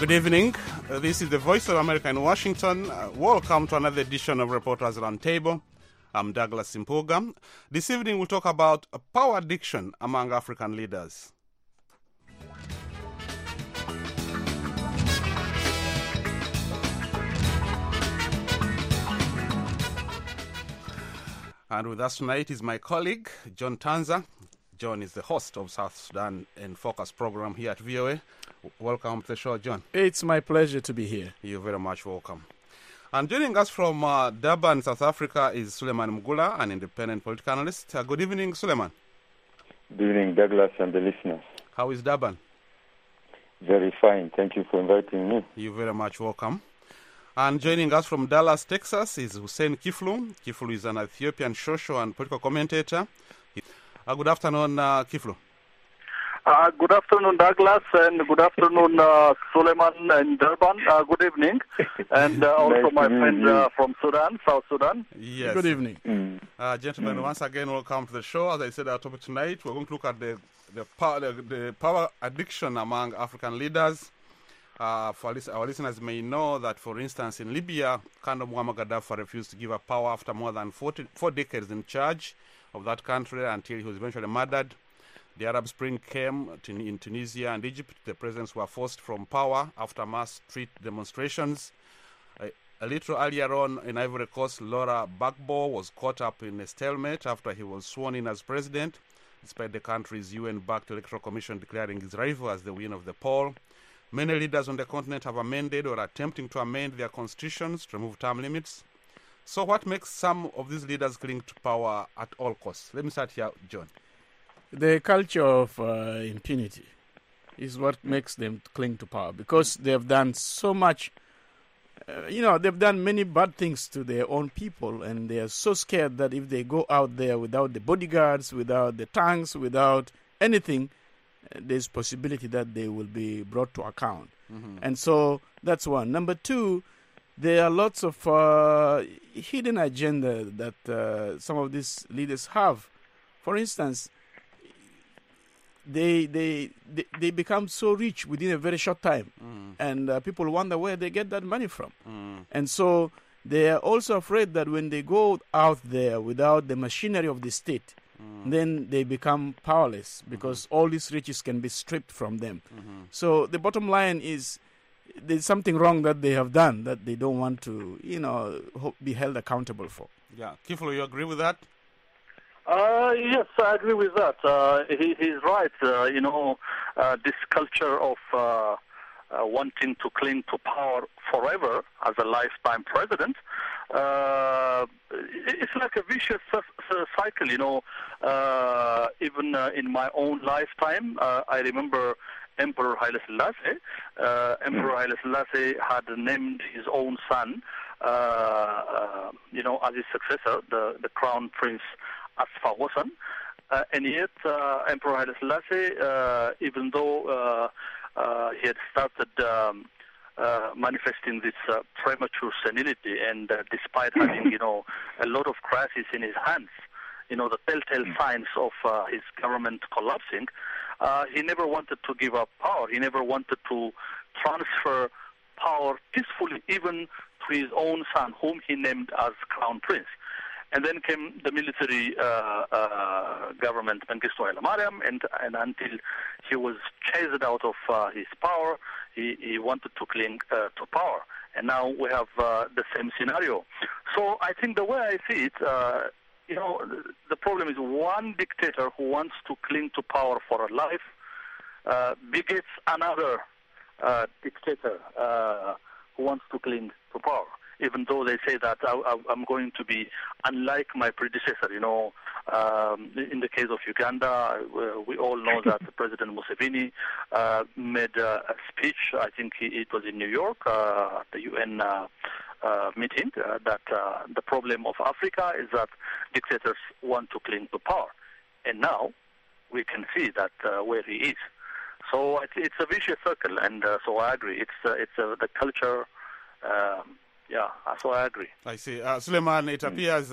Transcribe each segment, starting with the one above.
Good evening. This is the Voice of America in Washington. Welcome to another edition of Reporters Roundtable. I'm Douglas Simpuga. This evening we'll talk about power addiction among African leaders. And with us tonight is my colleague, John Tanza. John is the host of South Sudan in Focus program here at VOA. Welcome to the show, John. It's my pleasure to be here. You're very much welcome. And joining us from Durban, South Africa is Suleiman Mgula, an independent political analyst. Good evening, Suleiman. Good evening, Douglas and the listeners. How is Durban? Very fine. Thank you for inviting me. You're very much welcome. And joining us from Dallas, Texas is Hussein Kiflu. Kiflu is an Ethiopian social and political commentator. Good afternoon, Kiflu. Good afternoon, Douglas, and good afternoon, Suleiman in Durban. Good evening. And also my friend from Sudan, South Sudan. Yes. Good evening. Gentlemen, once again, welcome to the show. As I said, our topic tonight, we're going to look at the power addiction among African leaders. For our listeners may know that, for instance, in Libya, Colonel Muammar Gaddafi refused to give up power after more than 4 decades in charge of that country until he was eventually murdered. The Arab Spring came in Tunisia and Egypt. The presidents were forced from power after mass street demonstrations. A little earlier on in Ivory Coast, Laurent Gbagbo was caught up in a stalemate after he was sworn in as president, despite the country's UN-backed electoral commission declaring his rival as the winner of the poll. Many leaders on the continent have amended or are attempting to amend their constitutions to remove term limits. So what makes some of these leaders cling to power at all costs? Let me start here, John. The culture of impunity is what makes them cling to power, because they have done so much. They've done many bad things to their own people, and they are so scared that if they go out there without the bodyguards, without the tanks, without anything, there's possibility that they will be brought to account. Mm-hmm. And so that's one. Number two, there are lots of hidden agenda that some of these leaders have. For instance, they become so rich within a very short time, and people wonder where they get that money from. And so they are also afraid that when they go out there without the machinery of the state, then they become powerless, because all these riches can be stripped from them. So the bottom line is, there's something wrong that they have done that they don't want to, be held accountable for. Yeah. Kiflu, you agree with that? Yes, I agree with that. He's right. This culture of wanting to cling to power forever as a lifetime president, it's like a vicious cycle, even in my own lifetime, I remember Emperor Haile Selassie. Emperor Haile Selassie had named his own son, as his successor, the Crown Prince Asfa Ghosn. And yet, Emperor Haile Selassie, even though he had started manifesting this premature senility, and despite having, a lot of crises in his hands, the telltale signs of his government collapsing, he never wanted to give up power. He never wanted to transfer power peacefully, even to his own son, whom he named as Crown Prince. And then came the military government, Mengistu Haile Mariam, and until he was chased out of his power, he wanted to cling to power. And now we have the same scenario. So I think the way I see it, the problem is one dictator who wants to cling to power for a life begets another dictator who wants to cling to power, even though they say that I'm going to be unlike my predecessor. In the case of Uganda, we all know that President Museveni made a speech, I think it was in New York, at the UN meeting, that the problem of Africa is that dictators want to cling to power. And now we can see that where he is. So it's a vicious circle, and so I agree. It's the culture. So I agree. I see. Suleiman, it appears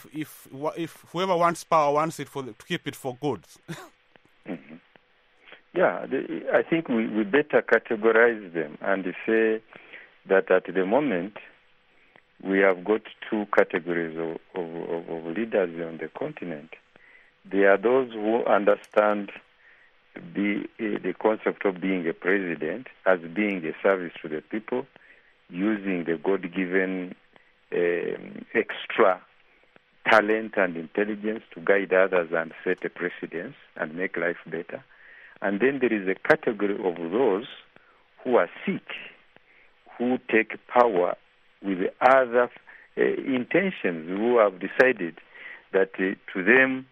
if whoever wants power wants it to keep it for good. I think we better categorize them and say that at the moment we have got two categories of leaders on the continent. There are those who understand the concept of being a president as being a service to the people, using the God-given extra talent and intelligence to guide others and set a precedence and make life better. And then there is a category of those who are sick, who take power with other intentions, who have decided that to them,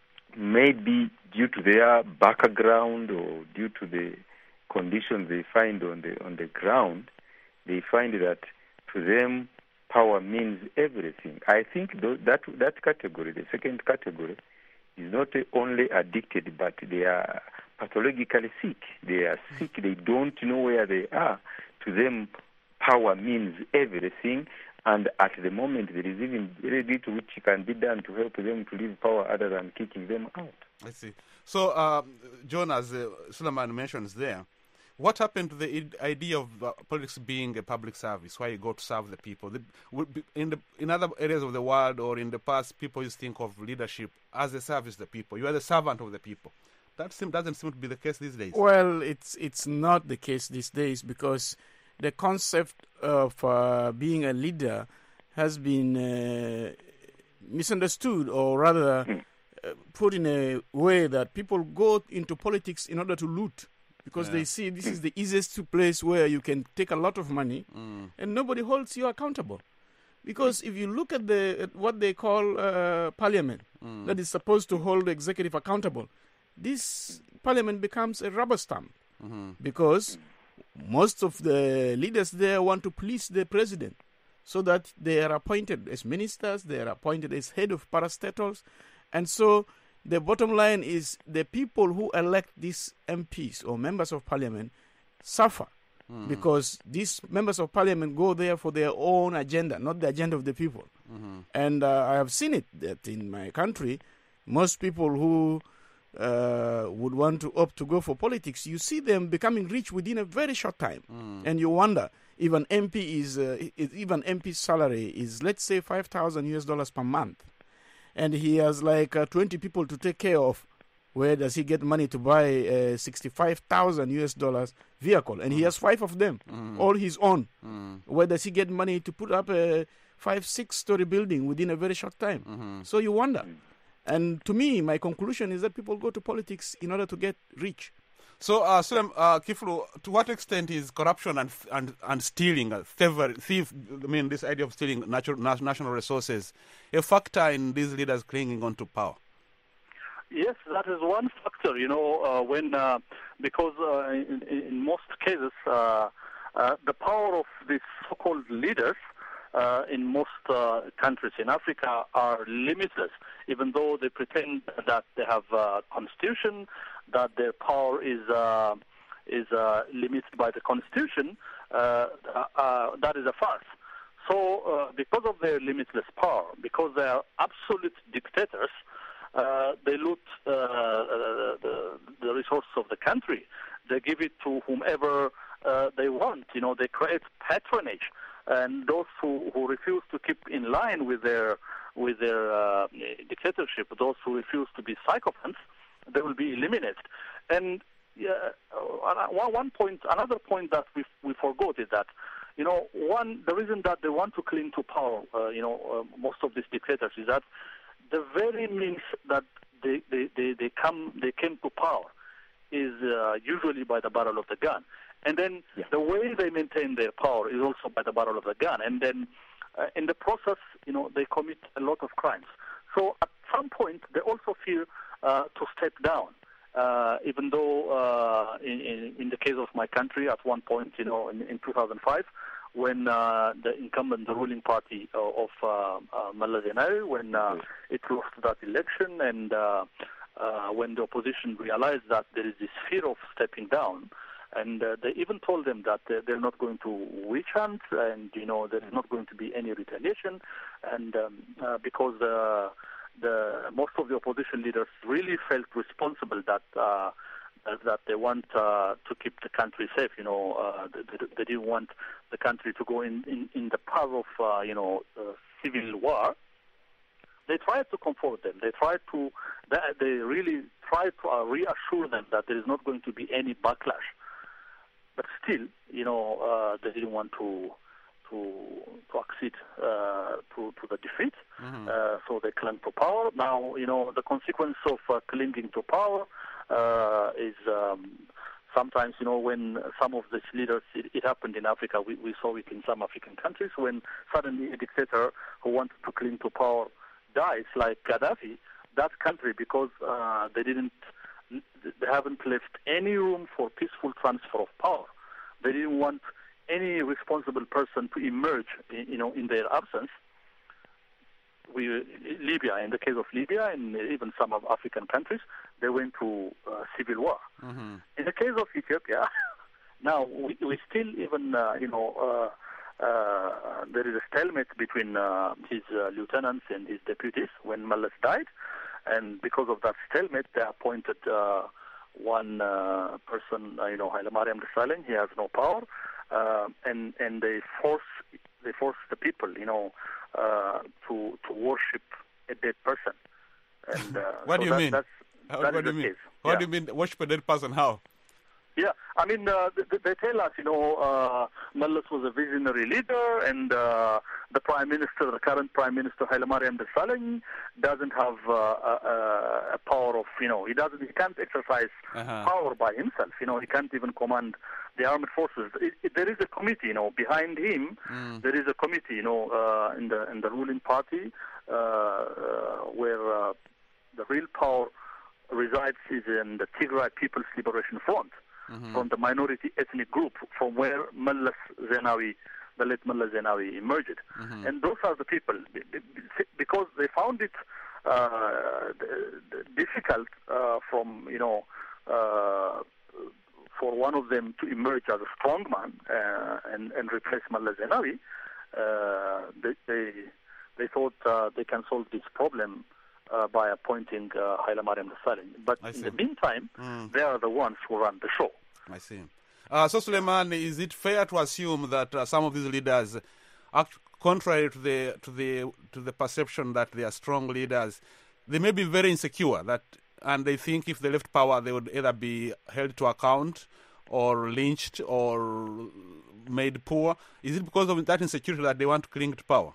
maybe due to their background or due to the conditions they find on the ground, they find that to them power means everything. I think that category, the second category, is not only addicted, but they are pathologically sick. They are sick. They don't know where they are. To them, power means everything. And at the moment, there is even very little which can be done to help them to leave power other than kicking them out. I see. So, John, as Suleiman mentions there, what happened to the idea of politics being a public service, where you go to serve the people? In other areas of the world or in the past, people used to think of leadership as a service to the people. You are the servant of the people. That doesn't seem to be the case these days. Well, it's not the case these days because the concept of being a leader has been misunderstood, or rather put in a way that people go into politics in order to loot, because they see this is the easiest place where you can take a lot of money and nobody holds you accountable. Because if you look at what they call parliament, that is supposed to hold the executive accountable, this parliament becomes a rubber stamp because most of the leaders there want to please the president, so that they are appointed as ministers, they are appointed as head of parastatals, and so the bottom line is the people who elect these MPs or members of parliament suffer because these members of parliament go there for their own agenda, not the agenda of the people. And I have seen it that in my country, most people who would want to opt to go for politics, you see them becoming rich within a very short time, and you wonder if an MP's salary is, let's say, $5,000 per month, and he has like 20 people to take care of. Where does he get money to buy a $65,000 vehicle? And he has 5 of them, all his own. Where does he get money to put up a 5-6-story building within a very short time? So you wonder. And to me, my conclusion is that people go to politics in order to get rich. So, Kiflu, to what extent is corruption and stealing, this idea of stealing national resources, a factor in these leaders clinging on to power? Yes, that is one factor, because in most cases, the power of these so-called leaders in most countries in Africa are limitless, even though they pretend that they have a constitution, that their power is limited by the constitution. That is a farce. So because of their limitless power, because they are absolute dictators, they loot the resources of the country. They give it to whomever they want. They create patronage. And those who refuse to keep in line with their dictatorship, those who refuse to be sycophants, they will be eliminated. And another point that we forgot is that, the reason that they want to cling to power, most of these dictators, is that the very means that they came to power is usually by the barrel of the gun. And then the way they maintain their power is also by the barrel of the gun. And then in the process, they commit a lot of crimes. So at some point, they also fear to step down. Even though in the case of my country, at one point, in 2005, when the incumbent, the ruling party of Meles Zenawi, when it lost that election, and when the opposition realized that there is this fear of stepping down, and they even told them that they're not going to witch hunt, and there is not going to be any retaliation, and because most of the opposition leaders really felt responsible that that they want to keep the country safe. They didn't want the country to go in the path of civil war. They tried to comfort them. They really tried to reassure them that there is not going to be any backlash. But still, they didn't want to accede to the defeat. So they clung to power. Now, the consequence of clinging to power is sometimes, when some of these leaders, it happened in Africa, we saw it in some African countries, when suddenly a dictator who wanted to cling to power dies, like Gaddafi, that country, because they haven't left any room for peaceful transfer of power. They didn't want any responsible person to emerge, in their absence. Libya, in the case of Libya, and even some of African countries, they went to civil war. In the case of Ethiopia, now we still even, there is a stalemate between his lieutenants and his deputies when Meles died, and because of that stalemate, they appointed one person, Haile Mariam Desalegn. He has no power, and they force the people, to worship a dead person. And what do you mean? What do you mean? What do you mean worship a dead person? How? Yeah, I mean, they tell us, Meles was a visionary leader, and the current Prime Minister, Haile Mariam Desalegn, doesn't have a power of, he can't exercise power by himself. He can't even command the armed forces. There is a committee, behind him. There is a committee, in the ruling party, where the real power resides is in the Tigray People's Liberation Front. From the minority ethnic group from where the late Meles Zenawi emerged. And those are the people, because they found it difficult for one of them to emerge as a strong man and replace Meles Zenawi. They thought they can solve this problem by appointing Haile Mariam Desalegn. But in the meantime, they are the ones who run the show. I see. So, Suleiman, is it fair to assume that some of these leaders, contrary to the perception that they are strong leaders, they may be very insecure, and they think if they left power, they would either be held to account or lynched or made poor? Is it because of that insecurity that they want to cling to power?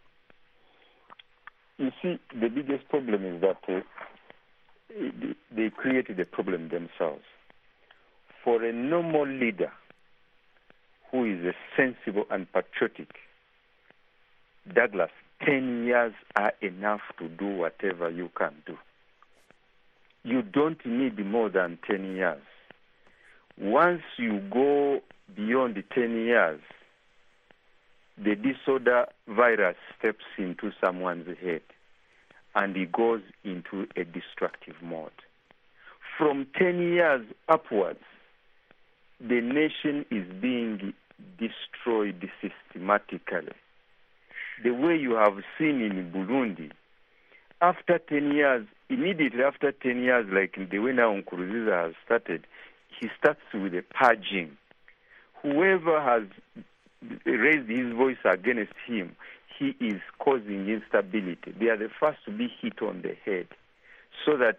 You see, the biggest problem is that they created a problem themselves. For a normal leader who is sensible and patriotic, Douglas, 10 years are enough to do whatever you can do. You don't need more than 10 years. Once you go beyond the 10 years, the disorder virus steps into someone's head and he goes into a destructive mode. From 10 years upwards, the nation is being destroyed systematically. The way you have seen in Burundi, after 10 years, immediately after 10 years, like the way now Nkurunziza has started, he starts with a purging. Whoever has raised his voice against him, he is causing instability. They are the first to be hit on the head, so that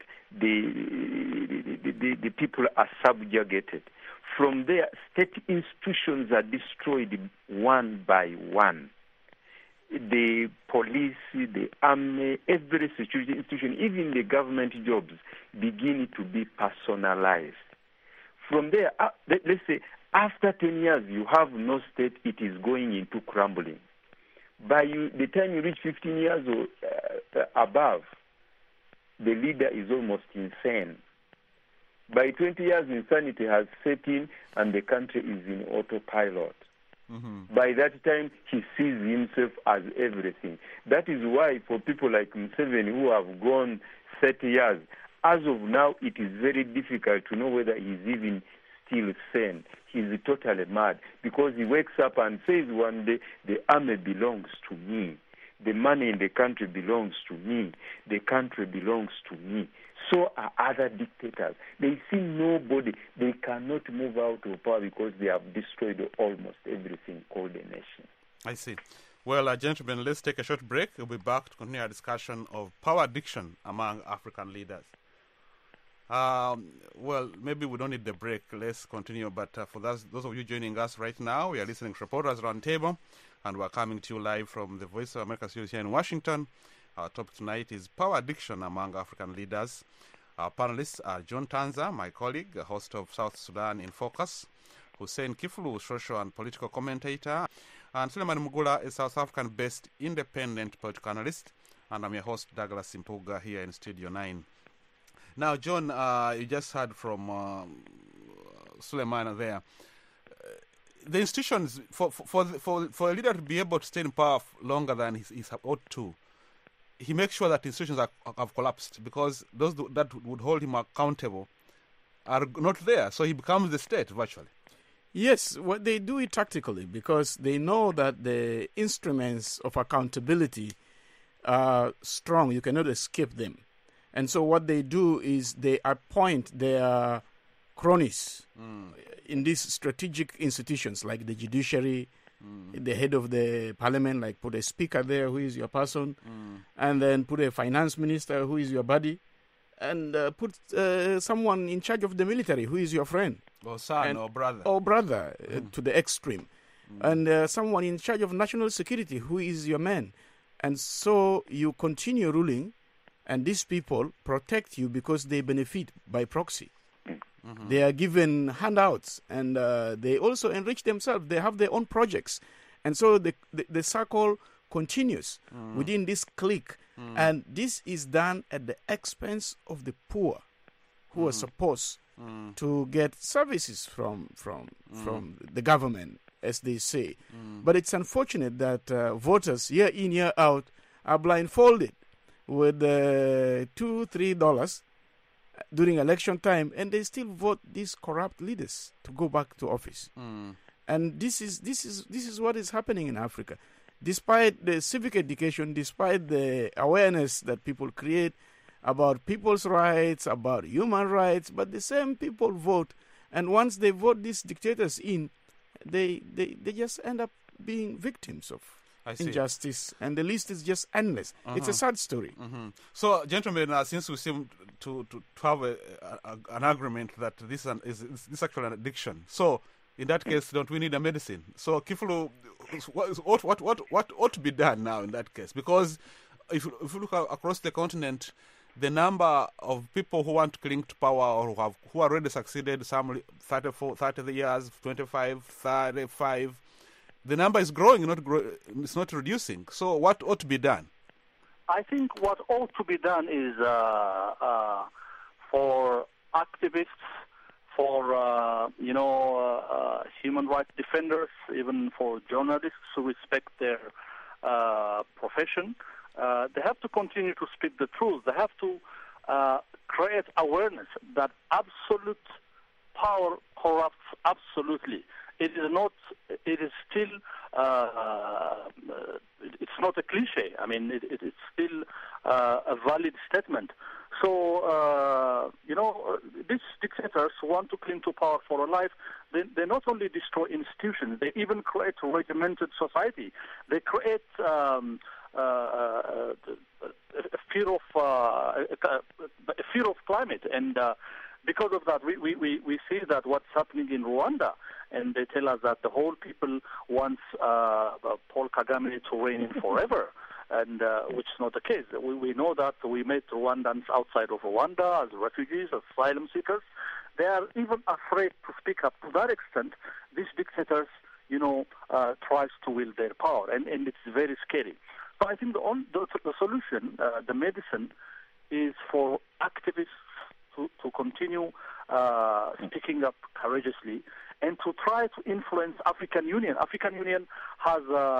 the people are subjugated. From there, state institutions are destroyed one by one. The police, the army, every institution, even the government jobs, begin to be personalized. From there, let's say, after 10 years, you have no state, it is going into crumbling. By the time you reach 15 years or above, the leader is almost insane. By 20 years, insanity has set in and the country is in autopilot. By that time, he sees himself as everything. That is why for people like Museveni who have gone 30 years, as of now, it is very difficult to know whether he's even still sane. He's totally mad because he wakes up and says one day, the army belongs to me. the money in the country belongs to me, the country belongs to me. So are other dictators. They see nobody. They cannot move out of power because they have destroyed almost everything called a nation. I see. Well, gentlemen, let's take a short break. We'll be back to continue our discussion of power addiction among African leaders. Well, maybe we don't need the break. Let's continue. But for those of you joining us right now, we are listening to Reporters Roundtable, and we're coming to you live from the Voice of America studios here in Washington. Our topic tonight is power addiction among African leaders. Our panelists are John Tanza, my colleague, host of South Sudan in Focus, Hussein Kiflu, social and political commentator, and Suleiman Mugula, a South African-based independent political analyst, and I'm your host, Douglas Impuga, here in Studio 9. Now, John, you just heard from Suleiman there. The institutions, for a leader to be able to stay in power longer than he ought to, he makes sure that institutions have collapsed, because those that would hold him accountable are not there. So he becomes the state, virtually. Yes, what they do it tactically, because they know that the instruments of accountability are strong. You cannot escape them. And so what they do is they appoint their cronies in these strategic institutions like the judiciary, the head of the parliament, like put a speaker there who is your person, and then put a finance minister who is your buddy, and put someone in charge of the military who is your friend. Or son, or brother. Or brother, to the extreme. And someone in charge of national security who is your man. And so you continue ruling, and these people protect you because they benefit by proxy. They are given handouts, and they also enrich themselves. They have their own projects. And so the circle continues within this clique. And this is done at the expense of the poor, who are supposed to get services from the government, as they say. But it's unfortunate that voters, year in, year out, are blindfolded with $2-3 during election time, and they still vote these corrupt leaders to go back to office. And this is what is happening in Africa. Despite the civic education, despite the awareness that people create about people's rights, about human rights, but the same people vote, and once they vote these dictators in, they just end up being victims of injustice, and the list is just endless. It's a sad story. So, gentlemen, since we seem to have an agreement that this is actually an addiction, so in that case, don't we need a medicine? So, Kiflu, what ought to be done now in that case? Because if you look across the continent, the number of people who want to cling to power or who already succeeded, some 30 years, 25, 35, the number is growing, it's not reducing. So what ought to be done? I think what ought to be done is for activists, for human rights defenders, even for journalists who respect their profession, they have to continue to speak the truth. They have to create awareness that absolute power corrupts absolutely. It is not. It is still. It's not a cliche. I mean, it's still a valid statement. So these dictators who want to cling to power for a life, they not only destroy institutions, they even create a regimented society. They create a fear of climate, and because of that, we see that what's happening in Rwanda, and they tell us that the whole people wants Paul Kagame to reign in forever, and which is not the case. We know that we met Rwandans outside of Rwanda as refugees, as asylum seekers. They are even afraid to speak up. To that extent, these dictators, tries to wield their power, and it's very scary. So I think the solution, the medicine, is for activists to continue speaking up courageously and to try to influence African Union. African Union has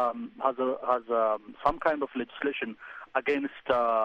some kind of legislation against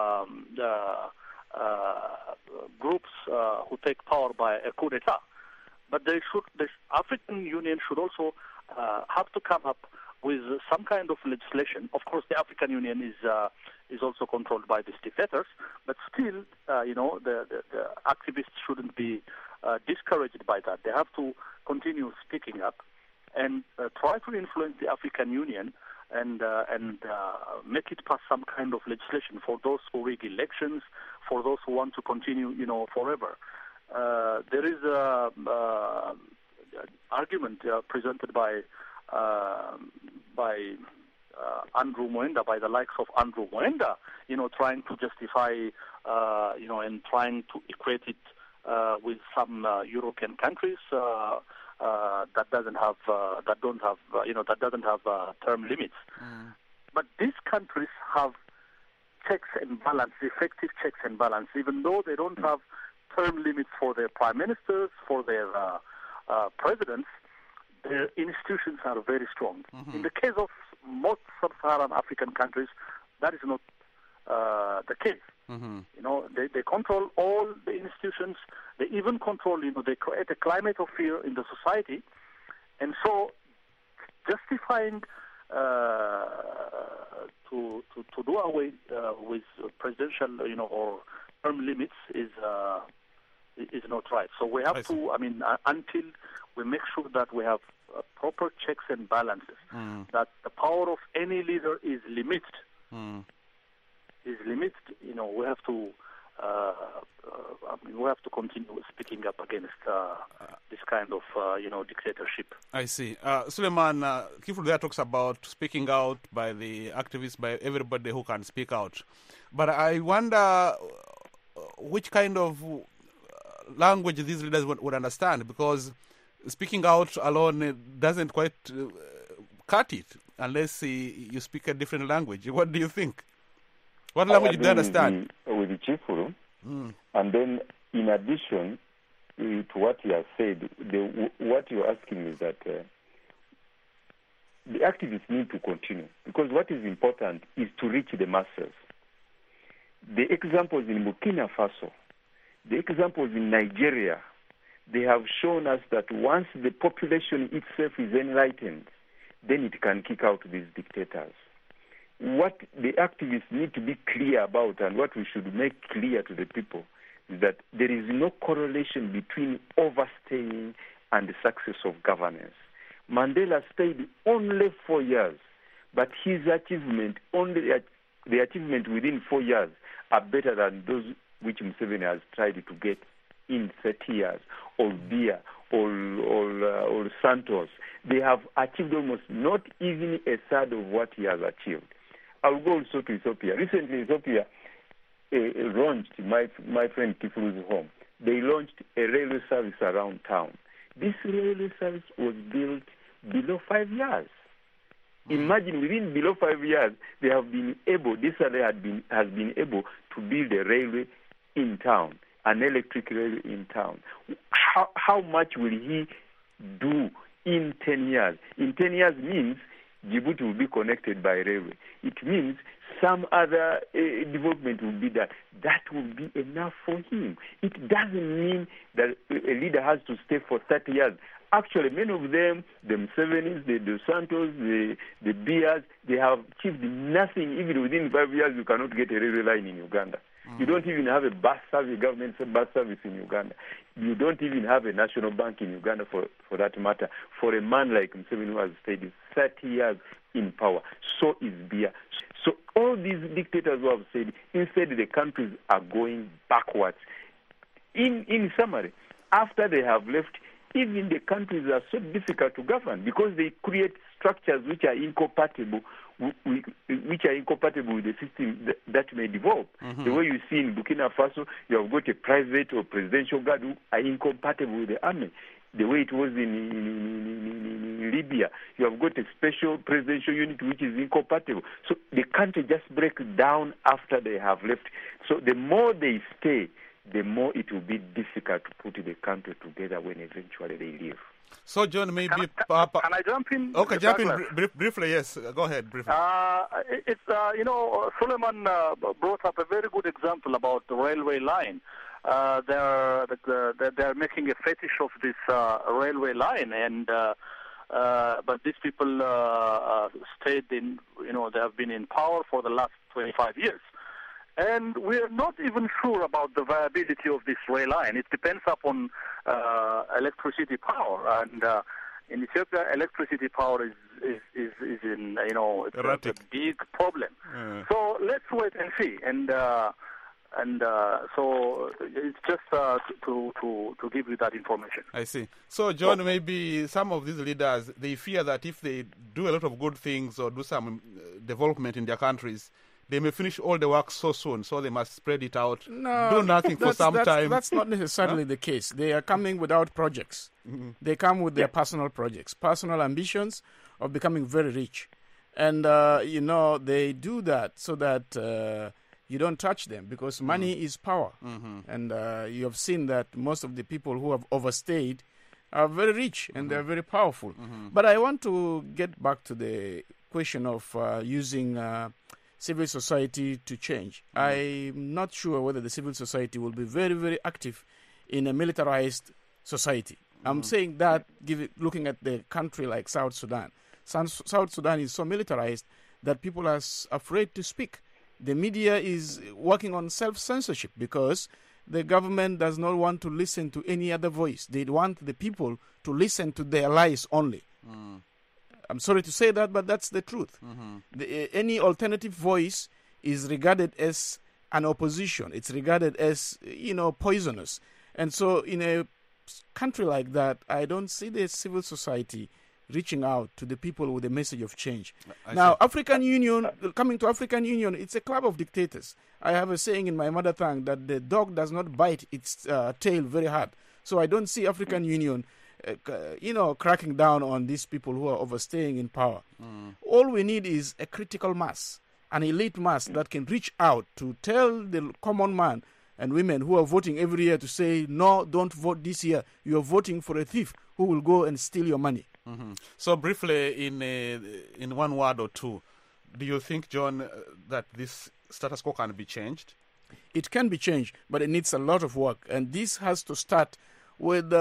groups who take power by a coup d'etat. But the African Union should also have to come up with some kind of legislation. Of course, the African Union is also controlled by these dictators, but still, the activists shouldn't be discouraged by that. They have to continue speaking up and try to influence the African Union and make it pass some kind of legislation for those who rig elections, for those who want to continue, forever. There is an argument presented by Andrew Mwenda, by the likes of Andrew Mwenda, trying to justify, and trying to equate it with some European countries that doesn't have term limits. But these countries have checks and balance, effective checks and balance, even though they don't have term limits for their prime ministers, for their presidents. Their institutions are very strong. In the case of most sub-Saharan African countries, that is not the case. They control all the institutions. They even control, they create a climate of fear in the society. And so justifying to do away with presidential, or term limits is not right. So we have to, until we make sure that we have proper checks and balances, that the power of any leader is limited. We have to continue speaking up against this kind of dictatorship. I see. Suleiman, Kiflu talks about speaking out by the activists, by everybody who can speak out. But I wonder which kind of language these leaders would understand, because speaking out alone doesn't quite cut it unless you speak a different language. What do you think? What language do they understand? With Chifuru, and then in addition to what he has said, what you're asking is that the activists need to continue, because what is important is to reach the masses. The examples in Burkina Faso, the examples in Nigeria, they have shown us that once the population itself is enlightened, then it can kick out these dictators. What the activists need to be clear about, and what we should make clear to the people, is that there is no correlation between overstaying and the success of governance. Mandela stayed only 4 years, but his achievement, the achievement within 4 years, are better than those which Museveni has tried to get in 30 years, or Biya, or Santos. They have achieved almost not even a third of what he has achieved. I'll go also to Ethiopia. Recently, Ethiopia launched, my friend Kiflu's home, they launched a railway service around town. This railway service was built below 5 years. Imagine, within below 5 years, they have been able, this has been able to build a railway in town, an electric railway in town. How much will he do in 10 years? In 10 years means Djibouti will be connected by railway. It means some other development will be that. That will be enough for him. It doesn't mean that a leader has to stay for 30 years. Actually, many of them, the Musevenis, the Dos Santos, the Biyas, they have achieved nothing. Even within 5 years, you cannot get a railway line in Uganda. You don't even have a bus service, government bus service in Uganda. You don't even have a national bank in Uganda, for that matter. For a man like Museveni, who has stayed 30 years in power, so is Biya. So all these dictators who have said, instead the countries are going backwards. In summary, after they have left, even the countries are so difficult to govern because they create structures which are incompatible with the system that may develop. The way you see in Burkina Faso, you have got a private or presidential guard who are incompatible with the army. The way it was in Libya, you have got a special presidential unit which is incompatible. So the country just breaks down after they have left. So the more they stay, the more it will be difficult to put the country together when eventually they leave. So, John, maybe... Can I jump in? Okay, jump in briefly, yes. Go ahead, briefly. Suleiman brought up a very good example about the railway line. They're making a fetish of this railway line, and But these people stayed in, they have been in power for the last 25 years. And we're not even sure about the viability of this rail line. It depends upon electricity power. And in Ethiopia, electricity power is in, it's a big problem. So let's wait and see. And so it's just to give you that information. I see. So, John, maybe some of these leaders, they fear that if they do a lot of good things or do some development in their countries, they may finish all the work so soon, so they must spread it out, do nothing for some time. That's not necessarily the case. They are coming without projects. Mm-hmm. They come with their personal projects, personal ambitions of becoming very rich. And, they do that so that you don't touch them, because money is power. Mm-hmm. And you have seen that most of the people who have overstayed are very rich and they're very powerful. Mm-hmm. But I want to get back to the question of using civil society to change. I'm not sure whether the civil society will be very, very active in a militarized society. I'm saying that looking at the country like South Sudan. South Sudan is so militarized that people are afraid to speak. The media is working on self-censorship because the government does not want to listen to any other voice. They want the people to listen to their lies only. I'm sorry to say that, but that's the truth. Mm-hmm. Any alternative voice is regarded as an opposition. It's regarded as, poisonous. And so in a country like that, I don't see the civil society reaching out to the people with a message of change. Now, African Union, coming to African Union, it's a club of dictators. I have a saying in my mother tongue that the dog does not bite its tail very hard. So I don't see African Union cracking down on these people who are overstaying in power. All we need is a critical mass, an elite mass that can reach out to tell the common man and women who are voting every year to say, no, don't vote this year. You're voting for a thief who will go and steal your money. Mm-hmm. So briefly, in one word or two, do you think, John, that this status quo can be changed? It can be changed, but it needs a lot of work. And this has to start with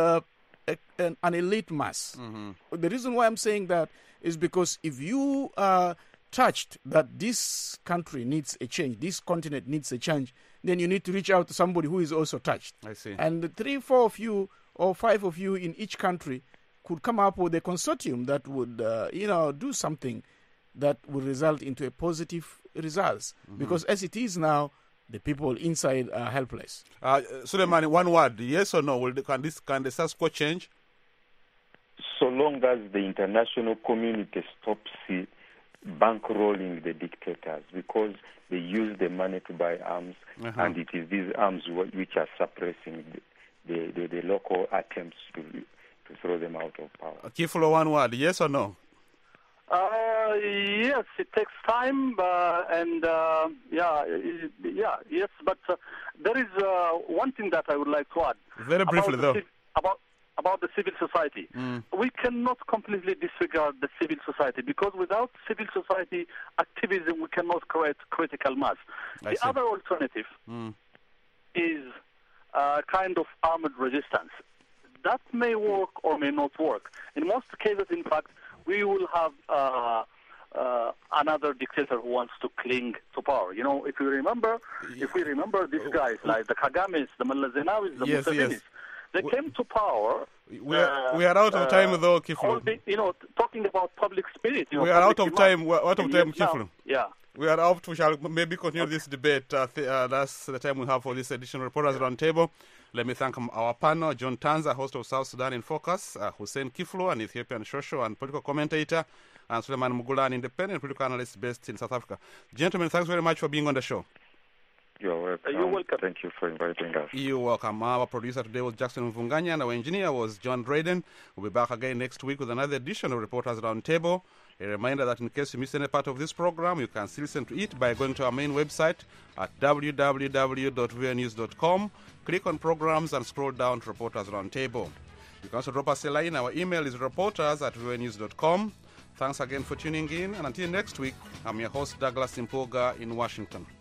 an elite mass. Mm-hmm. The reason why I'm saying that is because if you are touched that this country needs a change, this continent needs a change, then you need to reach out to somebody who is also touched. I see. And the 3, 4 of you or 5 of you in each country could come up with a consortium that would, do something that will result into a positive results. Mm-hmm. Because as it is now, the people inside are helpless. Suleiman, one word, yes or no? Can the status quo change? So long as the international community stops bankrolling the dictators, because they use the money to buy arms, and it is these arms which are suppressing the local attempts to throw them out of power. Kiflo, one word, yes or no? Yes, it takes time, yes. But there is one thing that I would like to add. Very briefly, about the civil society. We cannot completely disregard the civil society, because without civil society activism, we cannot create critical mass. The other alternative is kind of armed resistance. That may work or may not work. In most cases, in fact, we will have another dictator who wants to cling to power. If we remember these guys like the Kagames, the Mullah Zenawis, the Musevinis, they came to power. We are out of time, though, Kiflo. Talking about public spirit. We are out of time. We're out of time, Kiflo. Yeah. We are out. We shall maybe continue this debate. That's the time we have for this edition of Reporters Roundtable. Let me thank our panel, John Tanza, host of South Sudan in Focus, Hussein Kiflo, an Ethiopian social and political commentator, and Suleiman Mugula, an independent political analyst based in South Africa. Gentlemen, thanks very much for being on the show. You're welcome. You're welcome. Thank you for inviting us. You're welcome. Our producer today was Jackson Mvunganya, and our engineer was John Drayden. We'll be back again next week with another edition of Reporters Roundtable. A reminder that in case you missed any part of this program, you can still listen to it by going to our main website at www.voanews.com. Click on programs and scroll down to Reporters Roundtable. You can also drop us a line. Our email is reporters@voanews.com. Thanks again for tuning in, and until next week, I'm your host, Douglas Impoga in Washington.